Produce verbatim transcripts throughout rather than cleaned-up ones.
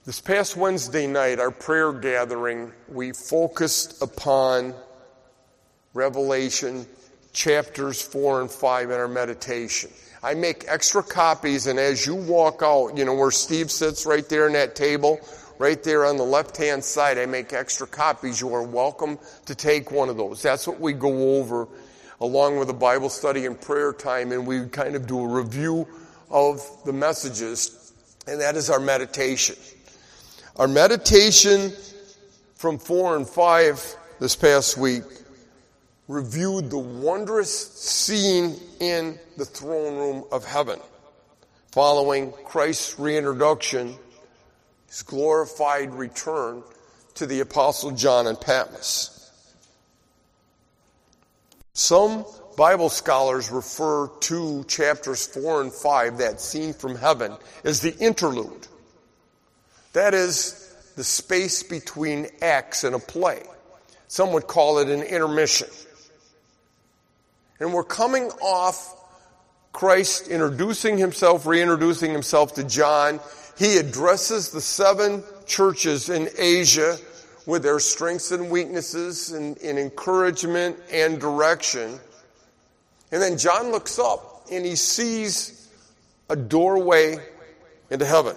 This past Wednesday night, our prayer gathering, we focused upon Revelation chapters four and five in our meditation. I make extra copies, and as you walk out, you know where Steve sits right there in that table, right there on the left-hand side, I make extra copies. You are welcome to take one of those. That's what we go over along with a Bible study and prayer time, and we kind of do a review of the messages, and that is our meditation. Our meditation from four and five this past week reviewed the wondrous scene in the throne room of heaven following Christ's reintroduction, his glorified return to the Apostle John in Patmos. Some Bible scholars refer to chapters four and five, that scene from heaven, as the interlude. That is the space between acts in a play. Some would call it an intermission. And we're coming off Christ introducing himself, reintroducing himself to John. He addresses the seven churches in Asia with their strengths and weaknesses and, and encouragement and direction. And then John looks up and he sees a doorway into heaven.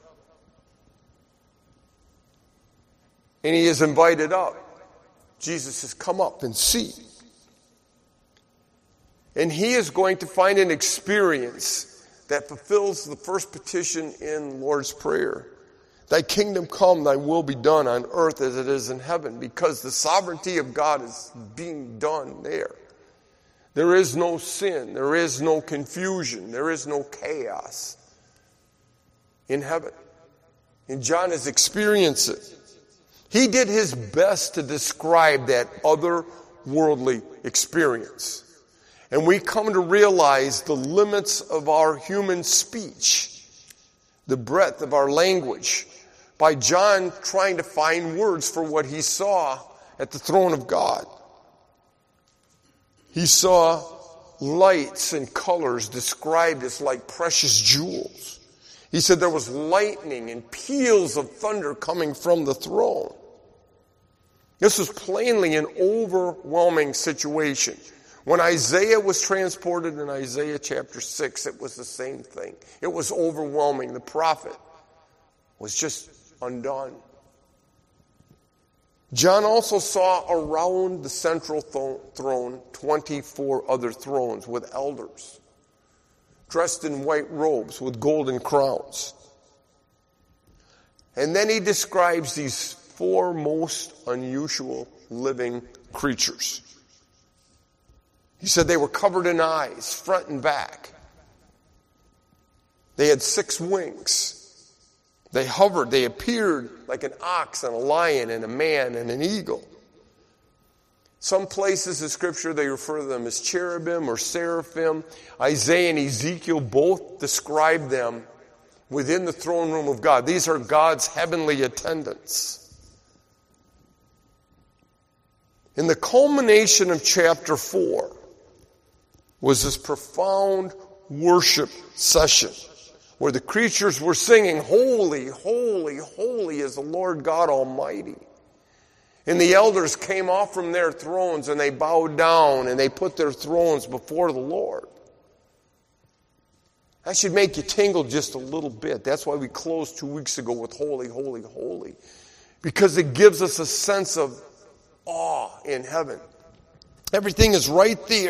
And he is invited up. Jesus says, come up and see. And he is going to find an experience that fulfills the first petition in the Lord's Prayer. Thy kingdom come, thy will be done on earth as it is in heaven, because the sovereignty of God is being done there. There is no sin, there is no confusion, there is no chaos in heaven. And John has experienced it. He did his best to describe that otherworldly experience. And we come to realize the limits of our human speech, the breadth of our language, by John trying to find words for what he saw at the throne of God. He saw lights and colors described as like precious jewels. He said there was lightning and peals of thunder coming from the throne. This was plainly an overwhelming situation. When Isaiah was transported in Isaiah chapter six, it was the same thing. It was overwhelming. The prophet was just undone. John also saw around the central throne twenty-four other thrones with elders, dressed in white robes with golden crowns. And then he describes these four most unusual living creatures. He said they were covered in eyes, front and back. They had six wings. They hovered. They appeared like an ox and a lion and a man and an eagle. Some places in Scripture they refer to them as cherubim or seraphim. Isaiah and Ezekiel both describe them within the throne room of God. These are God's heavenly attendants. And the culmination of chapter four was this profound worship session where the creatures were singing, holy, holy, holy is the Lord God Almighty. And the elders came off from their thrones and they bowed down and they put their thrones before the Lord. That should make you tingle just a little bit. That's why we closed two weeks ago with holy, holy, holy. Because it gives us a sense of awe in heaven. Everything is right there.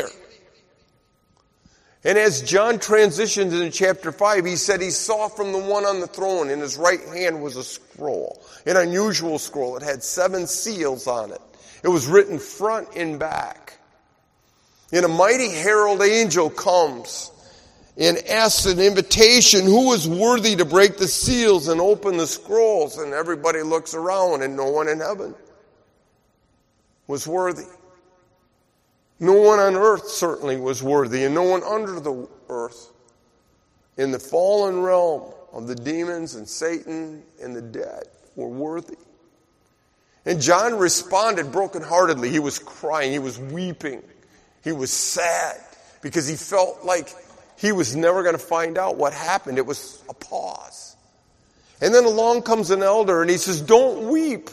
And as John transitioned into chapter five, he said he saw from the one on the throne in his right hand was a scroll, an unusual scroll. It had seven seals on it. It was written front and back. And a mighty herald angel comes and asks an invitation, who is worthy to break the seals and open the scrolls? And everybody looks around and no one in heaven was worthy. No one on earth certainly was worthy, and no one under the earth in the fallen realm of the demons and Satan and the dead were worthy. And John responded brokenheartedly. He was crying. He was weeping. He was sad because he felt like he was never going to find out what happened. It was a pause. And then along comes an elder and he says, don't weep.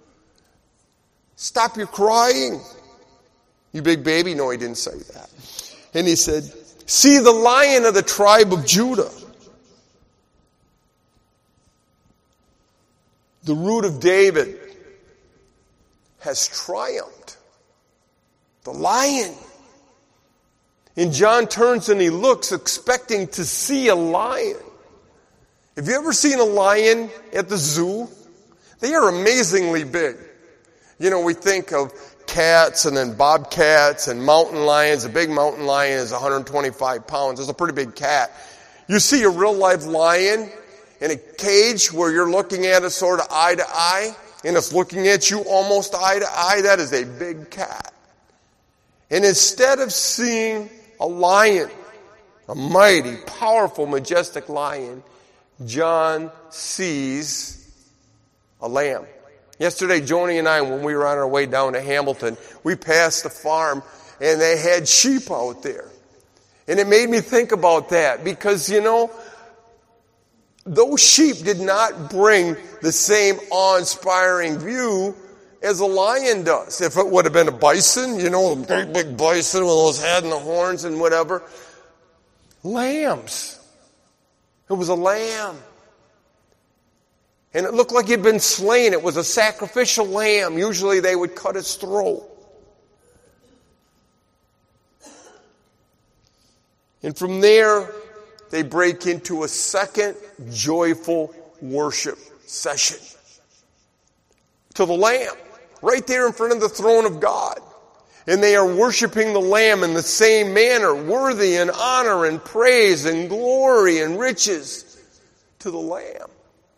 Stop your crying. You big baby? No, he didn't say that. And he said, see the Lion of the tribe of Judah. The Root of David has triumphed. The Lion. And John turns and he looks, expecting to see a lion. Have you ever seen a lion at the zoo? They are amazingly big. You know, we think of cats and then bobcats and mountain lions. A big mountain lion is one hundred twenty-five pounds. It's a pretty big cat. You see a real live lion in a cage where you're looking at it sort of eye to eye, and it's looking at you almost eye to eye. That is a big cat. And instead of seeing a lion, a mighty, powerful, majestic lion, John sees a lamb. Yesterday, Joni and I, when we were on our way down to Hamilton, we passed a farm and they had sheep out there. And it made me think about that because, you know, those sheep did not bring the same awe-inspiring view as a lion does. If it would have been a bison, you know, a big, big bison with those head and the horns and whatever. Lambs. It was a lamb. And it looked like it had been slain. It was a sacrificial lamb. Usually they would cut its throat. And from there, they break into a second joyful worship session to the Lamb, right there in front of the throne of God. And they are worshiping the Lamb in the same manner, worthy and honor and praise and glory and riches to the Lamb.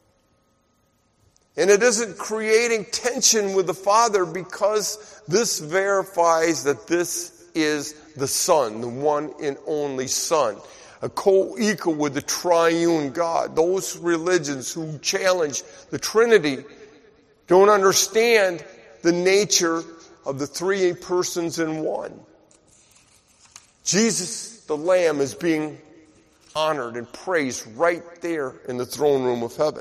And it isn't creating tension with the Father because this verifies that this is the Son, the one and only Son. A co-equal with the triune God. Those religions who challenge the Trinity don't understand the nature of the three persons in one. Jesus, the Lamb, is being honored and praised right there in the throne room of heaven.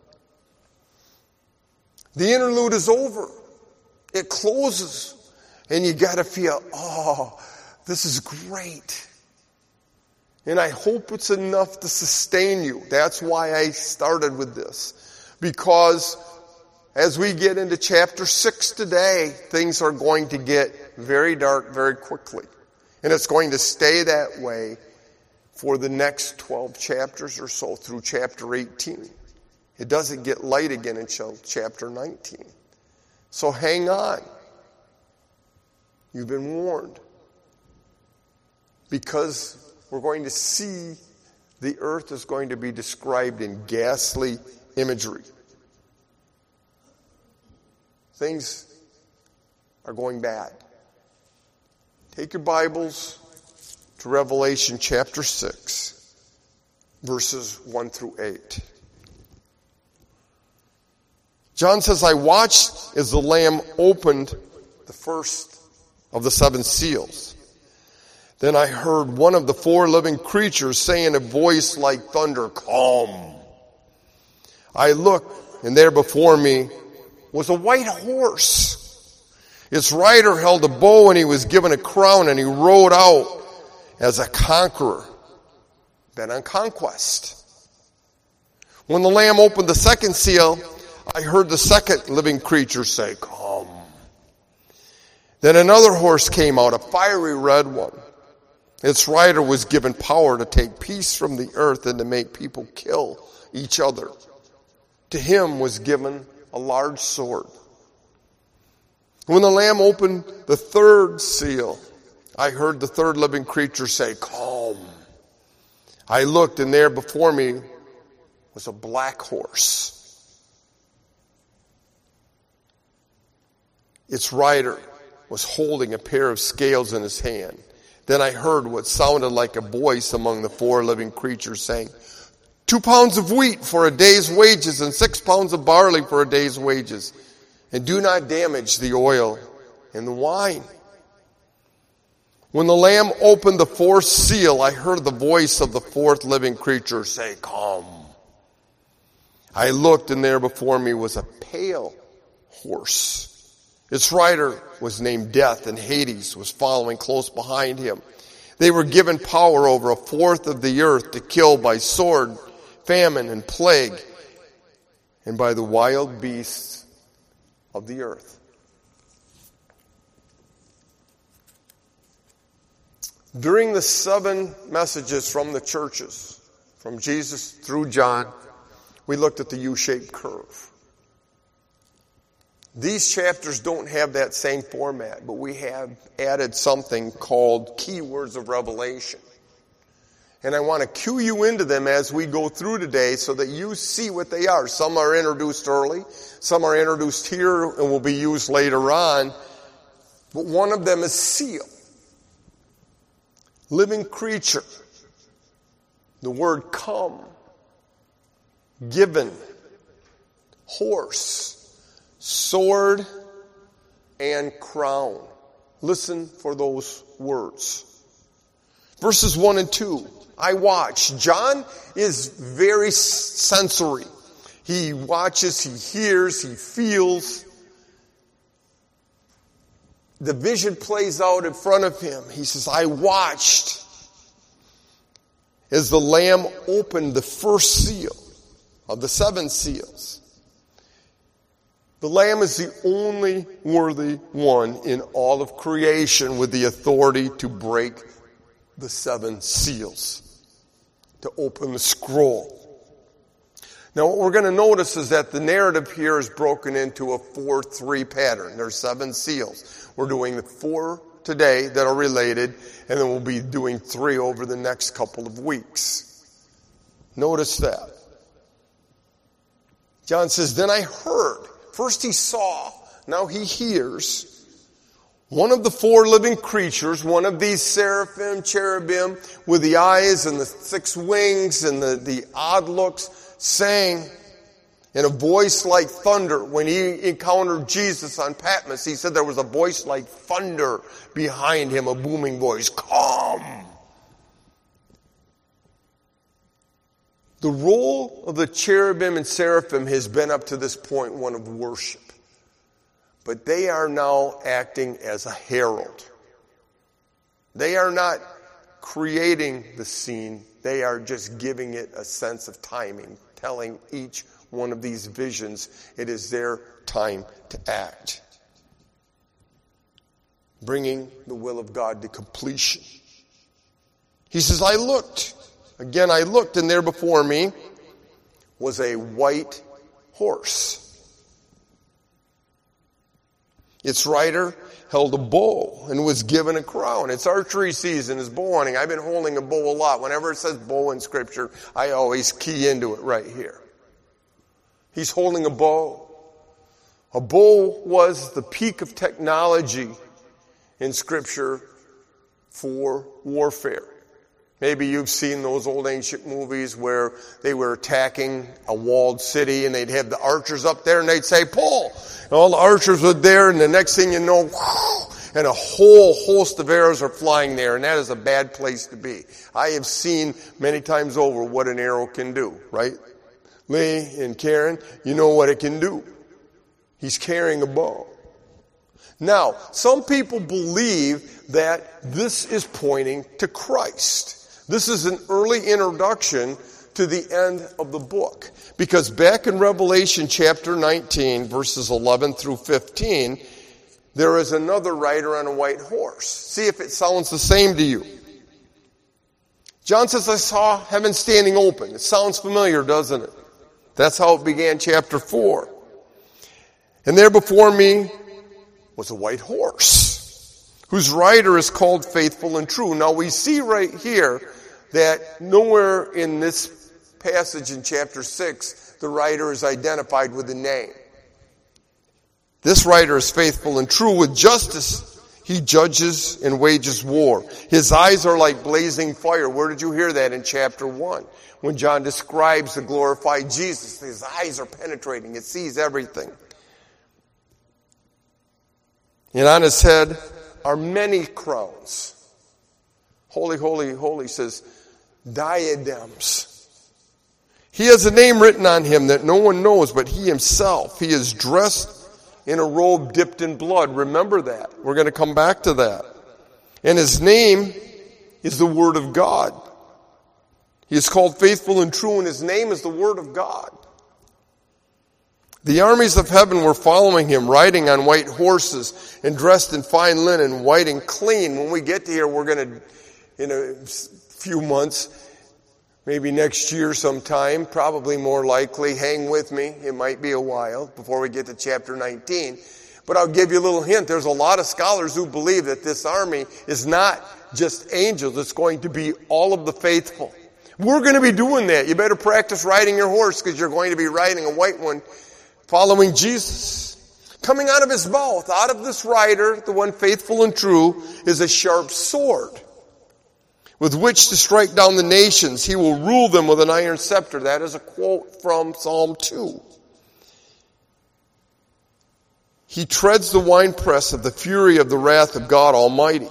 The interlude is over. It closes. And you got to feel, oh, this is great. And I hope it's enough to sustain you. That's why I started with this. Because as we get into chapter six today, things are going to get very dark very quickly. And it's going to stay that way for the next twelve chapters or so through chapter eighteen. It doesn't get light again until chapter nineteen. So hang on. You've been warned. Because we're going to see the earth is going to be described in ghastly imagery. Things are going bad. Take your Bibles to Revelation chapter six, verses one through eight. John says, I watched as the Lamb opened the first of the seven seals. Then I heard one of the four living creatures say in a voice like thunder, Come. I looked, and there before me was a white horse. Its rider held a bow, and he was given a crown, and he rode out as a conqueror, bent on conquest. When the Lamb opened the second seal, I heard the second living creature say, Come. Then another horse came out, a fiery red one. Its rider was given power to take peace from the earth and to make people kill each other. To him was given a large sword. When the Lamb opened the third seal, I heard the third living creature say, Come. I looked, and there before me was a black horse. Its rider was holding a pair of scales in his hand. Then I heard what sounded like a voice among the four living creatures saying, Two pounds of wheat for a day's wages and six pounds of barley for a day's wages. And do not damage the oil and the wine. When the Lamb opened the fourth seal, I heard the voice of the fourth living creature say, Come. I looked, and there before me was a pale horse. Its rider was named Death, and Hades was following close behind him. They were given power over a fourth of the earth to kill by sword, famine, and plague, and by the wild beasts of the earth. During the seven messages from the churches, from Jesus through John, we looked at the U-shaped curve. These chapters don't have that same format, but we have added something called keywords of revelation. And I want to cue you into them as we go through today so that you see what they are. Some are introduced early, some are introduced here and will be used later on. But one of them is seal. Living creature. The word come. Given. Horse. Sword and crown. Listen for those words. Verses one and two. I watch. John is very sensory. He watches, he hears, he feels. The vision plays out in front of him. He says, I watched as the Lamb opened the first seal of the seven seals. The Lamb is the only worthy one in all of creation with the authority to break the seven seals, to open the scroll. Now what we're going to notice is that the narrative here is broken into a four three pattern. There's seven seals. We're doing the four today that are related, and then we'll be doing three over the next couple of weeks. Notice that. John says, then I heard. First he saw, now he hears. One of the four living creatures, one of these seraphim, cherubim, with the eyes and the six wings and the, the odd looks, sang in a voice like thunder. When he encountered Jesus on Patmos, he said there was a voice like thunder behind him, a booming voice. Come! The role of the cherubim and seraphim has been up to this point one of worship. But they are now acting as a herald. They are not creating the scene. They are just giving it a sense of timing, telling each one of these visions it is their time to act. Bringing the will of God to completion. He says, I looked. Again, I looked, and there before me was a white horse. Its rider held a bow and was given a crown. It's archery season, it's bow hunting. I've been holding a bow a lot. Whenever it says bow in Scripture, I always key into it right here. He's holding a bow. A bow was the peak of technology in Scripture for warfare. Maybe you've seen those old ancient movies where they were attacking a walled city and they'd have the archers up there and they'd say, pull! And all the archers were there, and the next thing you know, and a whole host of arrows are flying there, and that is a bad place to be. I have seen many times over what an arrow can do, right? Lee and Karen, you know what it can do. He's carrying a bow. Now, some people believe that this is pointing to Christ. This is an early introduction to the end of the book. Because back in Revelation chapter nineteen, verses eleven through fifteen, there is another rider on a white horse. See if it sounds the same to you. John says, I saw heaven standing open. It sounds familiar, doesn't it? That's how it began chapter four. And there before me was a white horse, whose rider is called Faithful and True. Now we see right here that nowhere in this passage in chapter six, the rider is identified with a name. This rider is faithful and true. With justice, he judges and wages war. His eyes are like blazing fire. Where did you hear that in chapter one? When John describes the glorified Jesus, his eyes are penetrating. It sees everything. And on his head are many crowns. Holy, holy, holy says, diadems. He has a name written on him that no one knows but he himself. He is dressed in a robe dipped in blood. Remember that. We're going to come back to that. And his name is the Word of God. He is called Faithful and True, and his name is the Word of God. The armies of heaven were following him, riding on white horses and dressed in fine linen, white and clean. When we get to here, we're going to, in a few months, maybe next year sometime, probably more likely, hang with me. It might be a while before we get to chapter nineteen. But I'll give you a little hint. There's a lot of scholars who believe that this army is not just angels. It's going to be all of the faithful. We're going to be doing that. You better practice riding your horse because you're going to be riding a white one following Jesus. Coming out of his mouth, out of this rider, the one faithful and true, is a sharp sword with which to strike down the nations. He will rule them with an iron scepter. That is a quote from Psalm two. He treads the winepress of the fury of the wrath of God Almighty.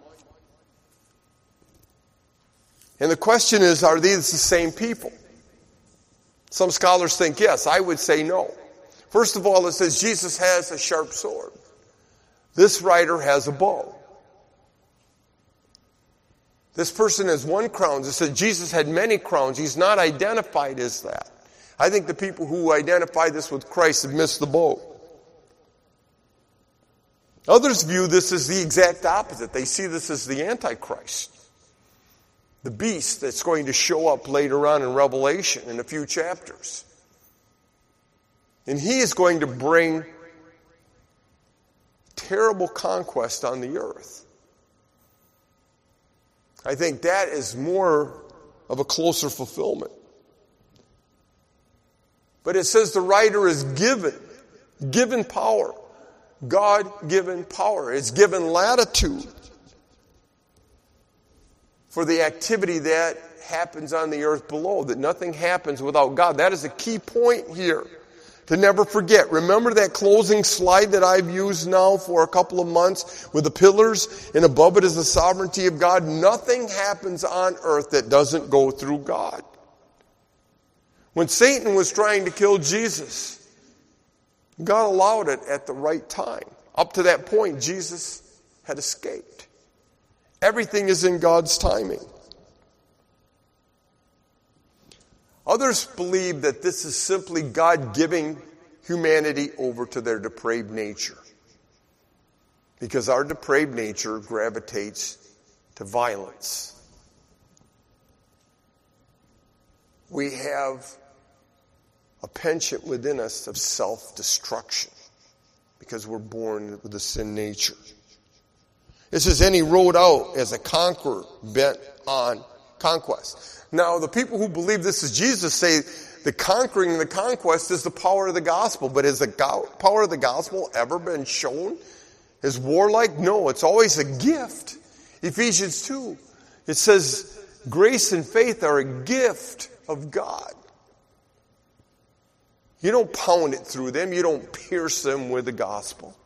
And the question is, are these the same people? Some scholars think yes. I would say no. First of all, it says Jesus has a sharp sword. This rider has a bow. This person has one crown. It says Jesus had many crowns. He's not identified as that. I think the people who identify this with Christ have missed the boat. Others view this as the exact opposite. They see this as the Antichrist, the beast that's going to show up later on in Revelation in a few chapters. And he is going to bring terrible conquest on the earth. I think that is more of a closer fulfillment. But it says the writer is given, given power. God-given power. It's given latitude for the activity that happens on the earth below, that nothing happens without God. That is a key point here to never forget. Remember that closing slide that I've used now for a couple of months with the pillars, and above it is the sovereignty of God? Nothing happens on earth that doesn't go through God. When Satan was trying to kill Jesus, God allowed it at the right time. Up to that point, Jesus had escaped. Everything is in God's timing. Others believe that this is simply God giving humanity over to their depraved nature, because our depraved nature gravitates to violence. We have a penchant within us of self-destruction because we're born with a sin nature. It says, and he rode out as a conqueror bent on conquest. Now, the people who believe this is Jesus say the conquering and the conquest is the power of the gospel. But has the go- power of the gospel ever been shown as warlike? No, it's always a gift. Ephesians two, it says grace and faith are a gift of God. You don't pound it through them. You don't pierce them with the gospel.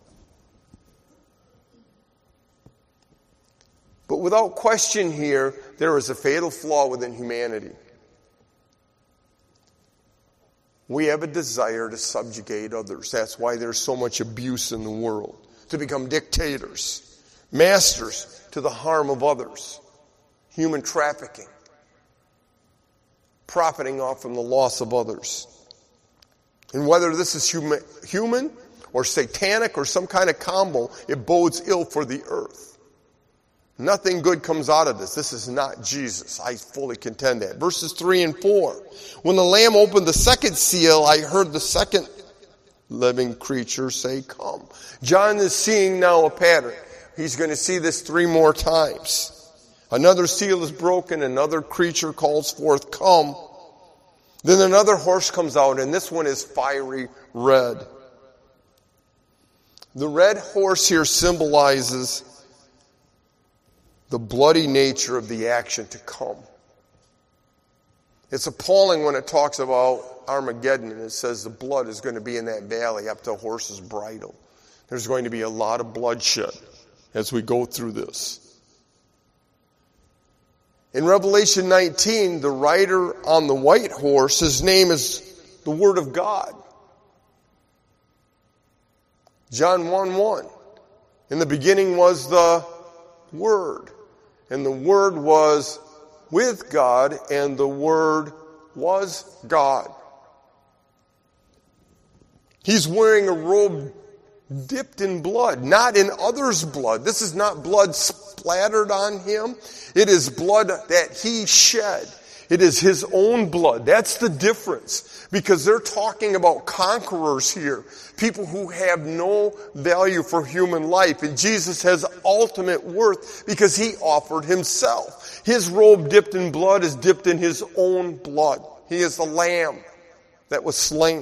But without question here, there is a fatal flaw within humanity. We have a desire to subjugate others. That's why there's so much abuse in the world. To become dictators, masters to the harm of others, human trafficking, profiting off from the loss of others. And whether this is human, human or satanic or some kind of combo, it bodes ill for the earth. Nothing good comes out of this. This is not Jesus. I fully contend that. Verses three and four. When the Lamb opened the second seal, I heard the second living creature say, come. John is seeing now a pattern. He's going to see this three more times. Another seal is broken. Another creature calls forth, come. Then another horse comes out, and this one is fiery red. The red horse here symbolizes the bloody nature of the action to come. It's appalling when it talks about Armageddon, and it says the blood is going to be in that valley up to a horse's bridle. There's going to be a lot of bloodshed as we go through this. In Revelation nineteen, the rider on the white horse, his name is the Word of God. John one one. In the beginning was the Word, and the Word was with God, and the Word was God. He's wearing a robe dipped in blood, not in others' blood. This is not blood splattered on him. It is blood that he shed. It is his own blood. That's the difference. Because they're talking about conquerors here. People who have no value for human life. And Jesus has ultimate worth because he offered himself. His robe dipped in blood is dipped in his own blood. He is the lamb that was slain.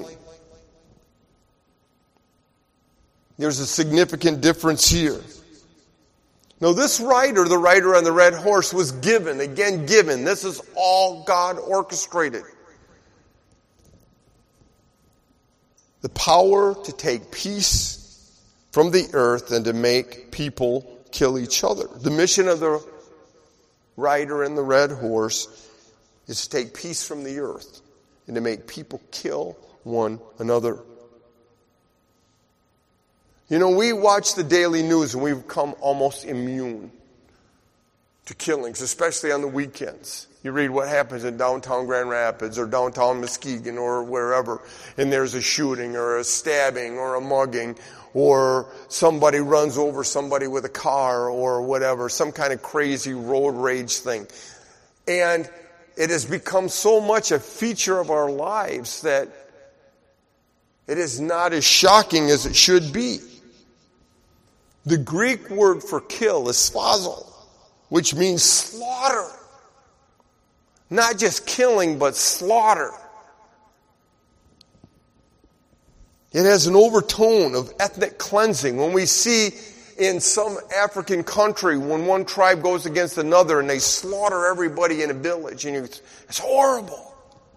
There's a significant difference here. Now this rider, the rider on the red horse, was given, again given. This is all God orchestrated. The power to take peace from the earth and to make people kill each other. The mission of the rider in the red horse is to take peace from the earth and to make people kill one another. You know, we watch the daily news and we've become almost immune to killings, especially on the weekends. You read what happens in downtown Grand Rapids or downtown Muskegon or wherever, and there's a shooting or a stabbing or a mugging, or somebody runs over somebody with a car or whatever, some kind of crazy road rage thing. And it has become so much a feature of our lives that it is not as shocking as it should be. The Greek word for kill is splazo, which means slaughter. Not just killing, but slaughter. It has an overtone of ethnic cleansing. When we see in some African country, when one tribe goes against another and they slaughter everybody in a village, and it's, it's horrible.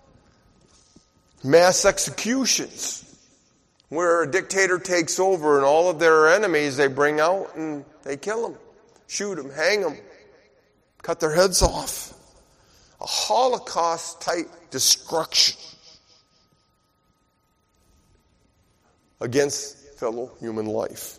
Mass executions, where a dictator takes over and all of their enemies they bring out and they kill them, shoot them, hang them, cut their heads off. A Holocaust-type destruction against fellow human life.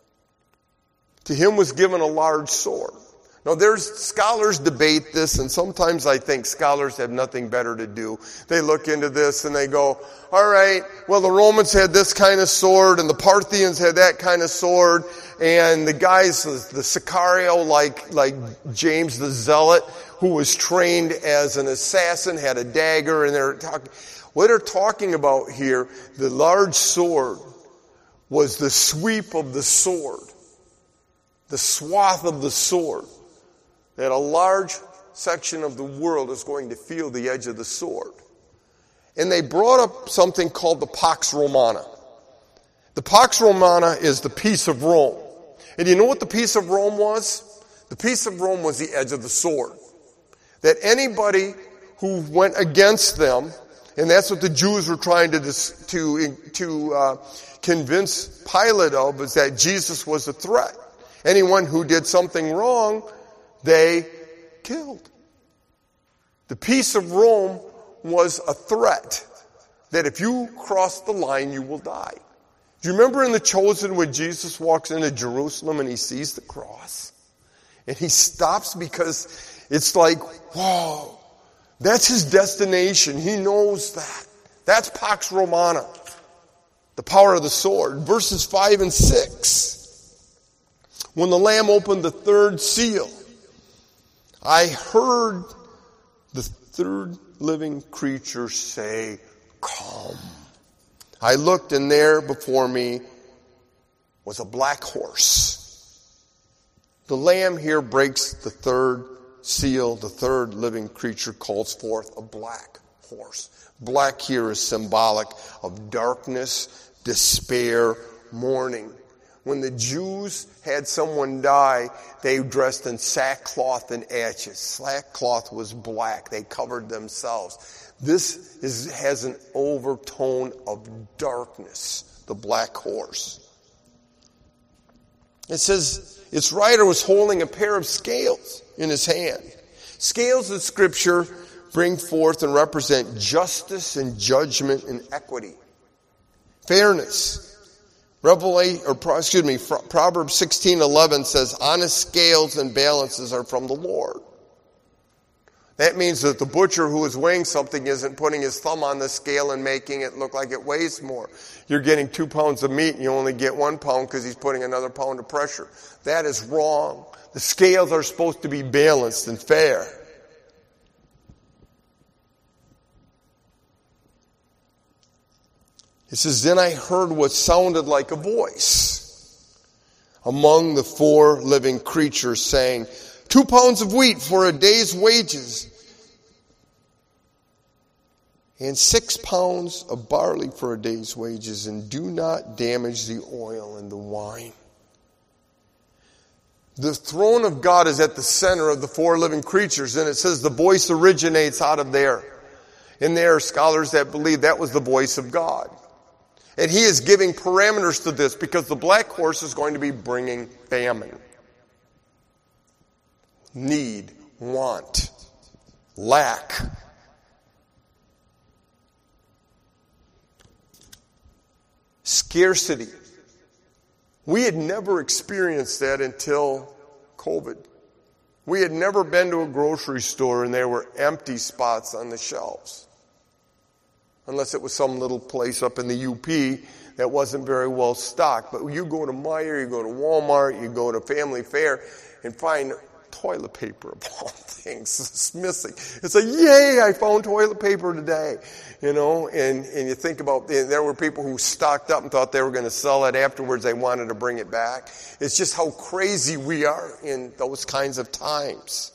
To him was given a large sword. Now there's, scholars debate this, and sometimes I think scholars have nothing better to do. They look into this and they go, all right, well the Romans had this kind of sword, and the Parthians had that kind of sword, and the guys, the Sicario, like, like James the Zealot, who was trained as an assassin, had a dagger, and they're talking, what they're talking about here, the large sword, was the sweep of the sword, the swath of the sword. That a large section of the world is going to feel the edge of the sword. And they brought up something called the Pax Romana. The Pax Romana is the peace of Rome. And you know what the peace of Rome was? The peace of Rome was the edge of the sword. That anybody who went against them, and that's what the Jews were trying to to to uh, convince Pilate of, is that Jesus was a threat. Anyone who did something wrong, they killed. The peace of Rome was a threat that if you cross the line, you will die. Do you remember in The Chosen when Jesus walks into Jerusalem and he sees the cross? And he stops because it's like, whoa, that's his destination. He knows that. That's Pax Romana, the power of the sword. Verses five and six. When the Lamb opened the third seal, I heard the third living creature say, come. I looked, and there before me was a black horse. The Lamb here breaks the third seal. The third living creature calls forth a black horse. Black here is symbolic of darkness, despair, mourning. When the Jews had someone die, they dressed in sackcloth and ashes. Sackcloth was black. They covered themselves. This is, has an overtone of darkness, the black horse. It says its rider was holding a pair of scales in his hand. Scales in Scripture bring forth and represent justice and judgment and equity. Fairness. Revelation, or excuse me, Proverbs sixteen eleven says, honest scales and balances are from the Lord. That means that the butcher who is weighing something isn't putting his thumb on the scale and making it look like it weighs more. You're getting two pounds of meat and you only get one pound because he's putting another pound of pressure. That is wrong. The scales are supposed to be balanced and fair. It says, then I heard what sounded like a voice among the four living creatures saying, two pounds of wheat for a day's wages, and six pounds of barley for a day's wages, and do not damage the oil and the wine. The throne of God is at the center of the four living creatures, and it says the voice originates out of there. And there are scholars that believe that was the voice of God. And he is giving parameters to this because the black horse is going to be bringing famine. Need, want, lack. Scarcity. We had never experienced that until COVID. We had never been to a grocery store and there were empty spots on the shelves. Unless it was some little place up in the U P that wasn't very well stocked. But you go to Meijer, you go to Walmart, you go to Family Fare and find toilet paper of all things. It's missing. It's like, yay, I found toilet paper today. You know, and, and you think about, and there were people who stocked up and thought they were going to sell it afterwards. They wanted to bring it back. It's just how crazy we are in those kinds of times.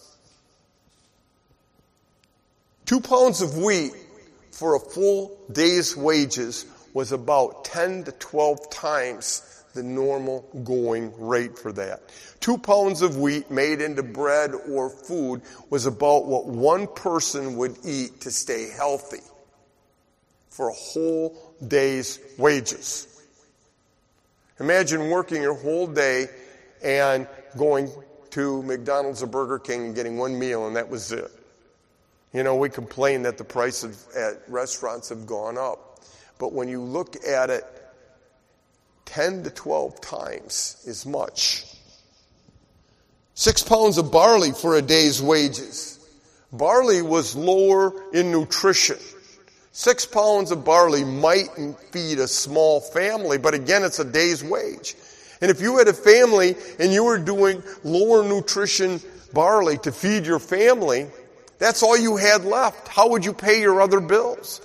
Two pounds of wheat for a full day's wages was about ten to twelve times the normal going rate for that. Two pounds of wheat made into bread or food was about what one person would eat to stay healthy for a whole day's wages. Imagine working your whole day and going to McDonald's or Burger King and getting one meal and that was it. You know, we complain that the prices at restaurants have gone up. But when you look at it, ten to twelve times as much. Six pounds of barley for a day's wages. Barley was lower in nutrition. Six pounds of barley might feed a small family, but again, it's a day's wage. And if you had a family and you were doing lower nutrition barley to feed your family, that's all you had left. How would you pay your other bills?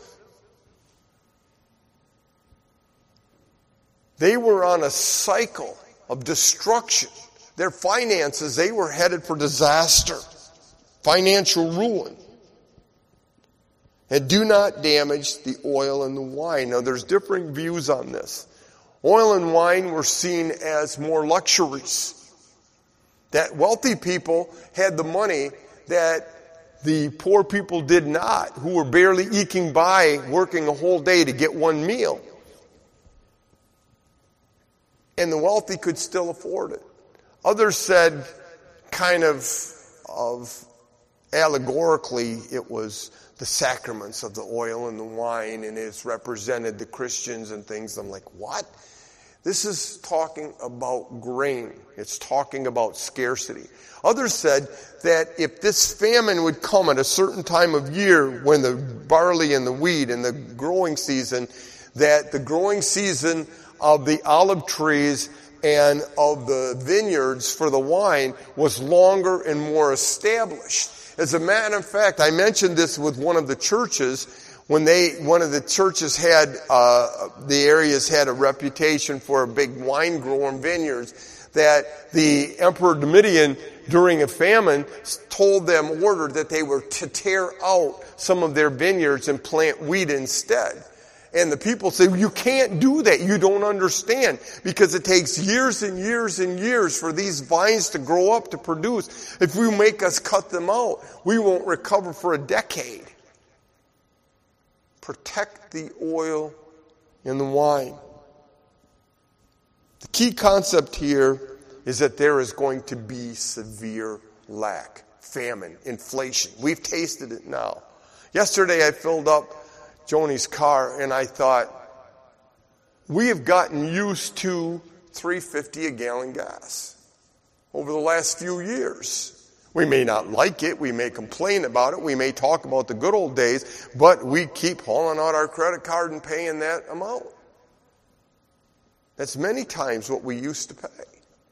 They were on a cycle of destruction. Their finances, they were headed for disaster, financial ruin. And do not damage the oil and the wine. Now, there's differing views on this. Oil and wine were seen as more luxuries. That wealthy people had the money that the poor people did not, who were barely eking by, working a whole day to get one meal. And the wealthy could still afford it. Others said, kind of, of allegorically, it was the sacraments of the oil and the wine, and it's represented the Christians and things. I'm like, what? This is talking about grain. It's talking about scarcity. Others said that if this famine would come at a certain time of year when the barley and the wheat and the growing season, that the growing season of the olive trees and of the vineyards for the wine was longer and more established. As a matter of fact, I mentioned this with one of the churches when they, one of the churches had, uh, the areas had a reputation for a big wine grower and vineyards, that the Emperor Domitian, during a famine, told them, ordered that they were to tear out some of their vineyards and plant wheat instead. And the people say, well, you can't do that. You don't understand. Because it takes years and years and years for these vines to grow up to produce. If you make us cut them out, we won't recover for a decade. Protect the oil and the wine. The key concept here is that there is going to be severe lack. famine, inflation. We've tasted it now. Yesterday I filled up Joni's car and I thought, we have gotten used to three fifty a gallon gas over the last few years. We may not like it, we may complain about it, we may talk about the good old days, but we keep hauling out our credit card and paying that amount. That's many times what we used to pay.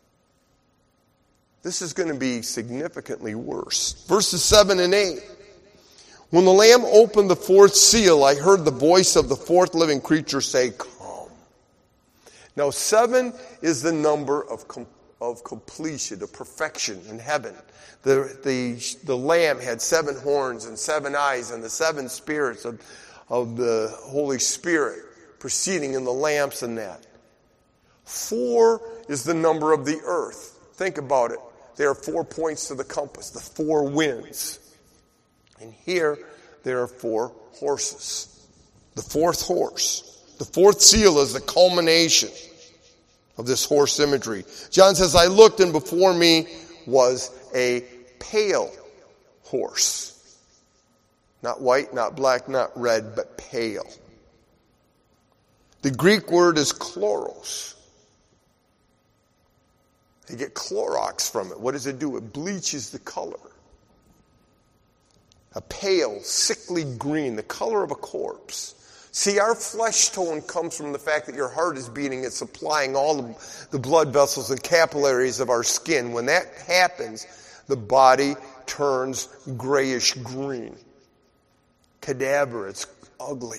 This is going to be significantly worse. Verses seven and eight. When the Lamb opened the fourth seal, I heard the voice of the fourth living creature say, "Come." Now, seven is the number of com- of completion, of perfection in heaven. The, the, the Lamb had seven horns and seven eyes, and the seven spirits of, of the Holy Spirit proceeding in the lamps and that. Four is the number of the earth. Think about it. There are four points to the compass, the four winds. And here there are four horses. The fourth horse. The fourth seal is the culmination of this horse imagery. John says, I looked and before me was a pale horse. Not white, not black, not red, but pale. The Greek word is chloros. They get Clorox from it. What does it do? It bleaches the color. A pale, sickly green, the color of a corpse. See, our flesh tone comes from the fact that your heart is beating. It's supplying all of the blood vessels and capillaries of our skin. When that happens, the body turns grayish green. Cadaver, it's ugly.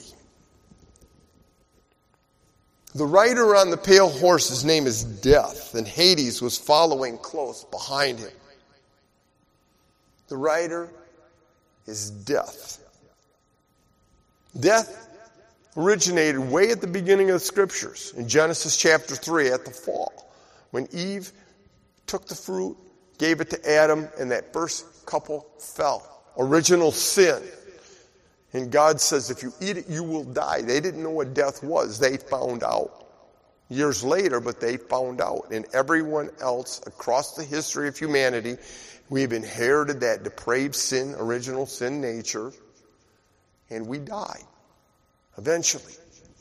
The rider on the pale horse's name is Death, and Hades was following close behind him. The rider is Death. Death originated way at the beginning of the Scriptures, in Genesis chapter three, at the fall, when Eve took the fruit, gave it to Adam, and that first couple fell. Original sin. And God says, if you eat it, you will die. They didn't know what death was. They found out. Years later, but they found out. And everyone else across the history of humanity, we've inherited that depraved sin, original sin nature, and we die. Eventually.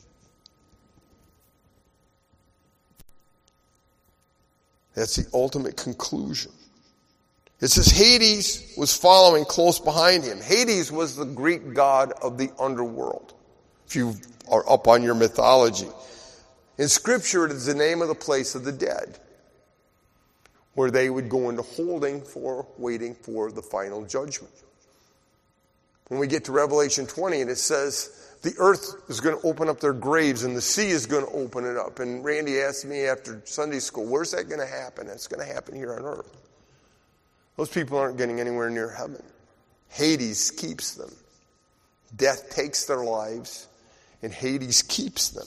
That's the ultimate conclusion. It says Hades was following close behind him. Hades was the Greek god of the underworld, if you are up on your mythology. In Scripture, it is the name of the place of the dead, where they would go into holding for waiting for the final judgment. When we get to Revelation twenty, and it says the earth is going to open up their graves and the sea is going to open it up. And Randy asked me after Sunday school, where's that going to happen? It's going to happen here on earth. Those people aren't getting anywhere near heaven. Hades keeps them. Death takes their lives, and Hades keeps them.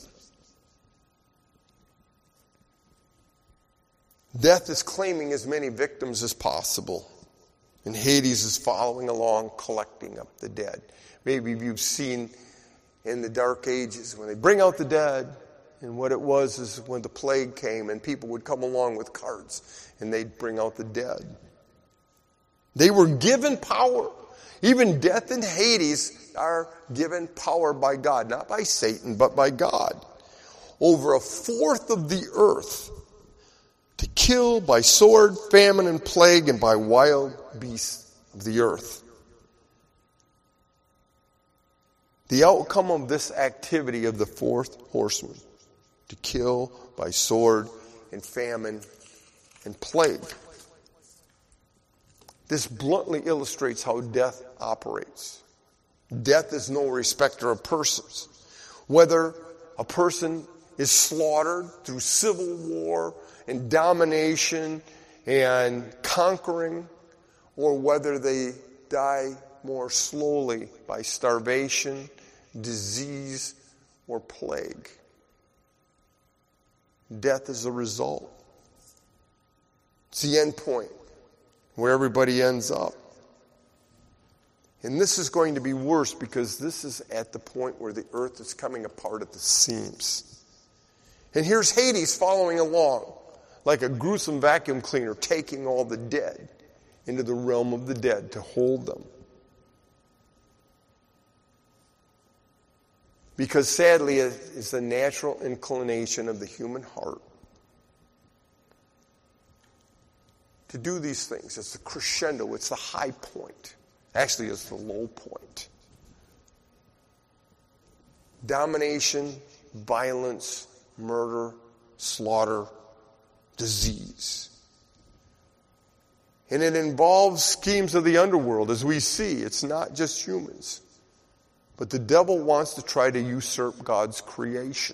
Death is claiming as many victims as possible, and Hades is following along, collecting up the dead. Maybe you've seen in the Dark Ages when they bring out the dead, and what it was is when the plague came, and people would come along with carts, and they'd bring out the dead. They were given power. Even death and Hades are given power by God. Not by Satan, but by God. Over a fourth of the earth to kill by sword, famine, and plague, and by wild beasts of the earth. The outcome of this activity of the fourth horseman, to kill by sword and famine and plague. This bluntly illustrates how death operates. Death is no respecter of persons. Whether a person is slaughtered through civil war and domination and conquering, or whether they die more slowly by starvation, disease, or plague. Death is a result. It's the end point, where everybody ends up. And this is going to be worse because this is at the point where the earth is coming apart at the seams. And here's Hades following along like a gruesome vacuum cleaner taking all the dead into the realm of the dead to hold them. Because sadly, it is the natural inclination of the human heart to do these things. It's the crescendo. It's the high point. Actually, it's the low point. Domination, violence, murder, slaughter, disease. And it involves schemes of the underworld, as we see. It's not just humans. But the devil wants to try to usurp God's creation.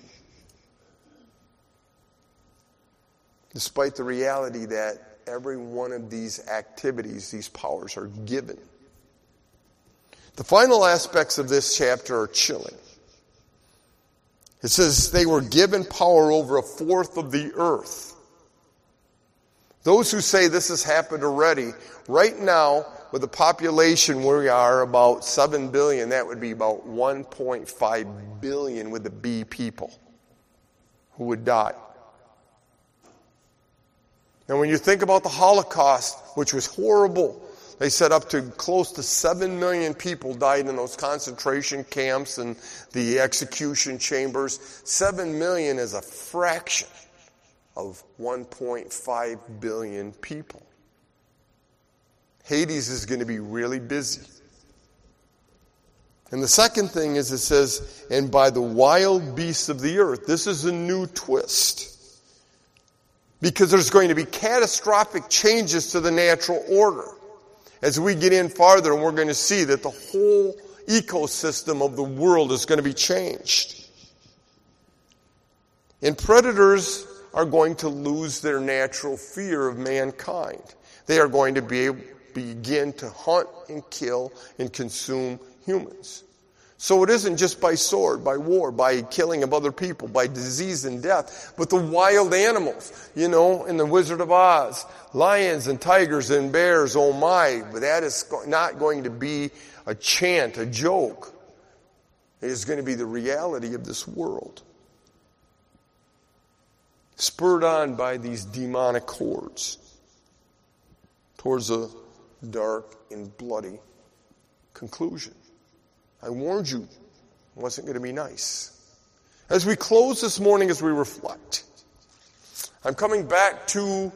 Despite the reality that every one of these activities, these powers, are given. The final aspects of this chapter are chilling. It says they were given power over a fourth of the earth. Those who say this has happened already, right now, with the population where we are, about seven billion, that would be about one point five billion with the B people who would die. And when you think about the Holocaust, which was horrible, they said up to close to seven million people died in those concentration camps and the execution chambers. seven million is a fraction of one point five billion people. Hades is going to be really busy. And the second thing is it says, and by the wild beasts of the earth. This is a new twist. Because there's going to be catastrophic changes to the natural order. As we get in farther, and we're going to see that the whole ecosystem of the world is going to be changed. And predators are going to lose their natural fear of mankind. They are going to be able begin to hunt and kill and consume humans. So it isn't just by sword, by war, by killing of other people, by disease and death, but the wild animals. You know, in the Wizard of Oz, lions and tigers and bears, oh my, but that is not going to be a chant, a joke. It is going to be the reality of this world. Spurred on by these demonic hordes towards a dark and bloody conclusion. I warned you, it wasn't going to be nice. As we close this morning, as we reflect, I'm coming back to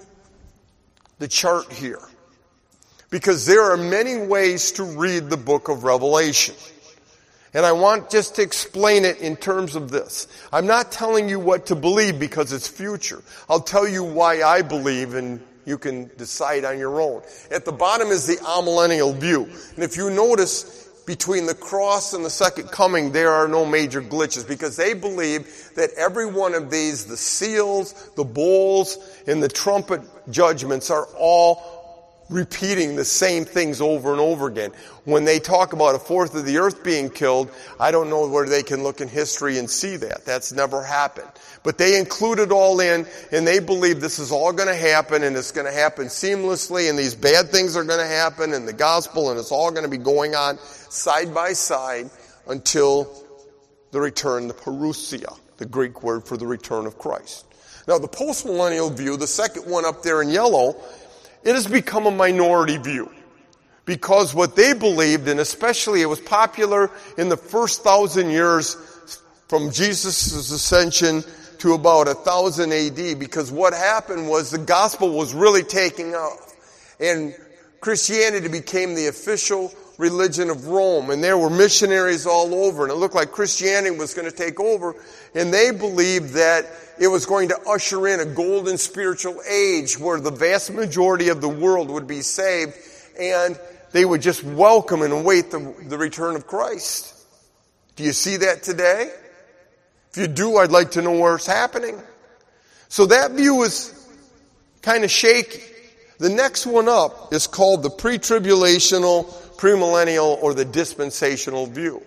the chart here, because there are many ways to read the book of Revelation. And I want just to explain it in terms of this. I'm not telling you what to believe because it's future. I'll tell you why I believe, and you can decide on your own. At the bottom is the amillennial view. And if you notice, between the cross and the second coming, there are no major glitches, because they believe that every one of these, the seals, the bowls, and the trumpet judgments, are all repeating the same things over and over again. When they talk about a fourth of the earth being killed, I don't know where they can look in history and see that. That's never happened. But they include it all in, and they believe this is all going to happen, and it's going to happen seamlessly, and these bad things are going to happen, and the gospel, and it's all going to be going on side by side until the return, the parousia, the Greek word for the return of Christ. Now, the postmillennial view, the second one up there in yellow, it has become a minority view, because what they believed, and especially it was popular in the first thousand years from Jesus' ascension to about one thousand A D, because what happened was the gospel was really taking off, and Christianity became the official religion of Rome, and there were missionaries all over, and it looked like Christianity was going to take over, and they believed that it was going to usher in a golden spiritual age where the vast majority of the world would be saved, and they would just welcome and await the, the return of Christ. Do you see that today? If you do, I'd like to know where it's happening. So that view is kind of shaky. The next one up is called the pre-tribulational, premillennial, or the dispensational view.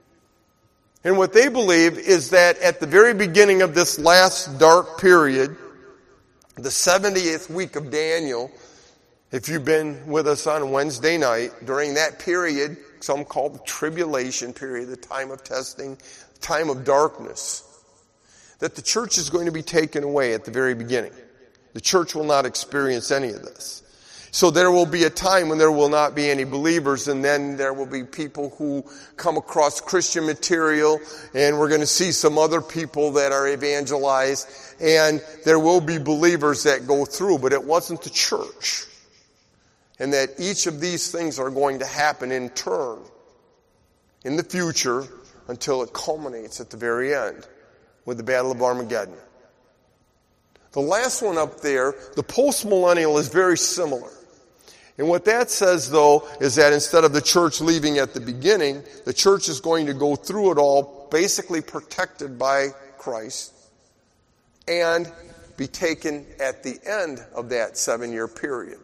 And what they believe is that at the very beginning of this last dark period, the seventieth week of Daniel, if you've been with us on Wednesday night, during that period, some call the tribulation period, the time of testing, the time of darkness, that the church is going to be taken away at the very beginning. The church will not experience any of this. So there will be a time when there will not be any believers, and then there will be people who come across Christian material, and we're going to see some other people that are evangelized, and there will be believers that go through, but it wasn't the church. And that each of these things are going to happen in turn in the future until it culminates at the very end with the Battle of Armageddon. The last one up there, the post-millennial, is very similar. And what that says, though, is that instead of the church leaving at the beginning, the church is going to go through it all, basically protected by Christ, and be taken at the end of that seven-year period.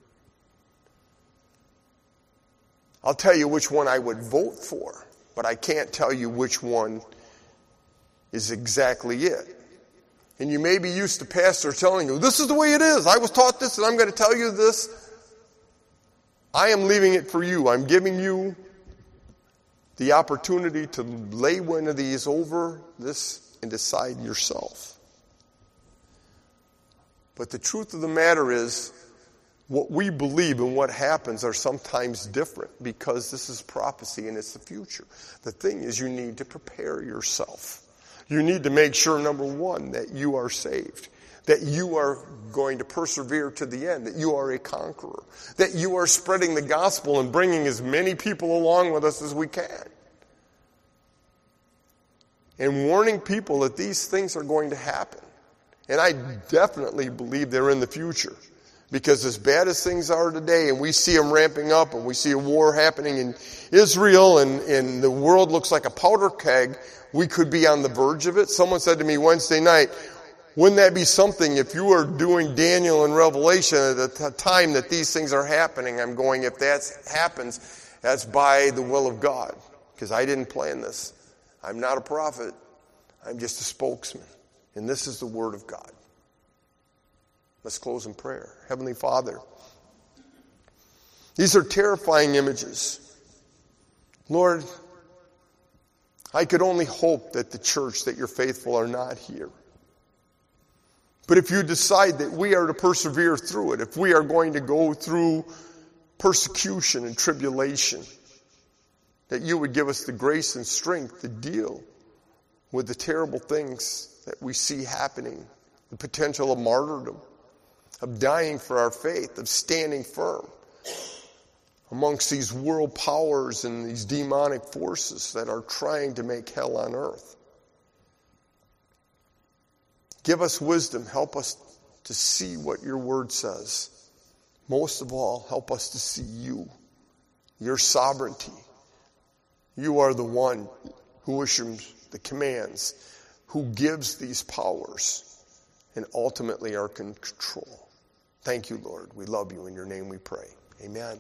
I'll tell you which one I would vote for, but I can't tell you which one is exactly it. And you may be used to pastor telling you, this is the way it is. I was taught this and I'm going to tell you this. I am leaving it for you. I'm giving you the opportunity to lay one of these over this and decide yourself. But the truth of the matter is, what we believe and what happens are sometimes different because this is prophecy and it's the future. The thing is, you need to prepare yourself. You need to make sure, number one, that you are saved, that you are going to persevere to the end, that you are a conqueror, that you are spreading the gospel and bringing as many people along with us as we can. And warning people that these things are going to happen. And I definitely believe they're in the future. Because as bad as things are today, and we see them ramping up, and we see a war happening in Israel, and, and the world looks like a powder keg, we could be on the verge of it. Someone said to me Wednesday night, wouldn't that be something if you were doing Daniel and Revelation at the time that these things are happening? I'm going, if that happens, that's by the will of God. Because I didn't plan this. I'm not a prophet. I'm just a spokesman. And this is the Word of God. Let's close in prayer. Heavenly Father, these are terrifying images. Lord, I could only hope that the church, that your faithful are not here. But if you decide that we are to persevere through it, if we are going to go through persecution and tribulation, that you would give us the grace and strength to deal with the terrible things that we see happening, the potential of martyrdom, of dying for our faith, of standing firm amongst these world powers and these demonic forces that are trying to make hell on earth. Give us wisdom. Help us to see what your word says. Most of all, help us to see you, your sovereignty. You are the one who issues the commands, who gives these powers, and ultimately are in control. Thank you, Lord. We love you. In your name we pray. Amen.